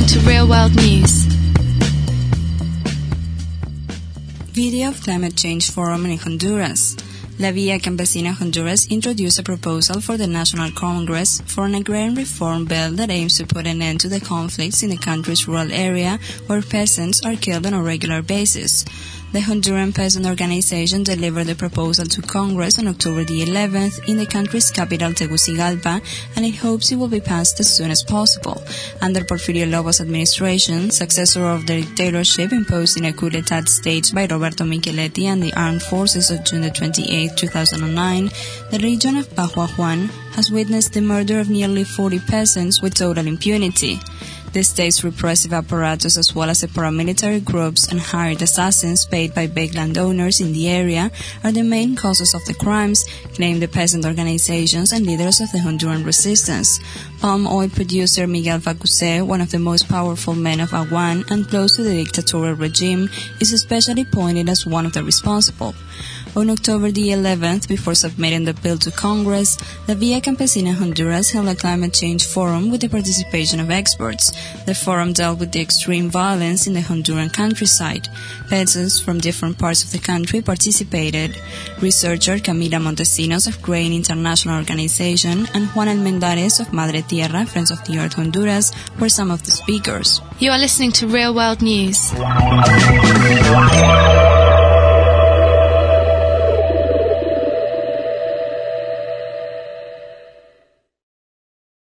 to Real World News. Video of Climate Change Forum in Honduras. La Vía Campesina Honduras introduced a proposal for the National Congress for an agrarian reform bill that aims to put an end to the conflicts in the country's rural area where peasants are killed on a regular basis. The Honduran Peasant Organization delivered the proposal to Congress on October the 11th in the country's capital, Tegucigalpa, and it hopes it will be passed as soon as possible. Under Porfirio Lobo's administration, successor of the dictatorship imposed in a coup d'etat stage by Roberto Micheletti and the armed forces of June 28, 2009, the region of Bahua Juan has witnessed the murder of nearly 40 peasants with total impunity. The state's repressive apparatus, as well as the paramilitary groups and hired assassins paid by big landowners in the area, are the main causes of the crimes, claim the peasant organizations and leaders of the Honduran resistance. Palm oil producer Miguel Facuse, one of the most powerful men of Aguan and close to the dictatorial regime, is especially pointed as one of the responsible. On October the 11th, before submitting the bill to Congress, La Vía Campesina Honduras held a climate change forum with the participation of experts. The forum dealt with the extreme violence in the Honduran countryside. Peasants from different parts of the country participated. Researcher Camila Montesinos of Grain International Organization and Juan Almendares of Madre Tierra, Friends of the Earth Honduras, were some of the speakers. You are listening to Real World News.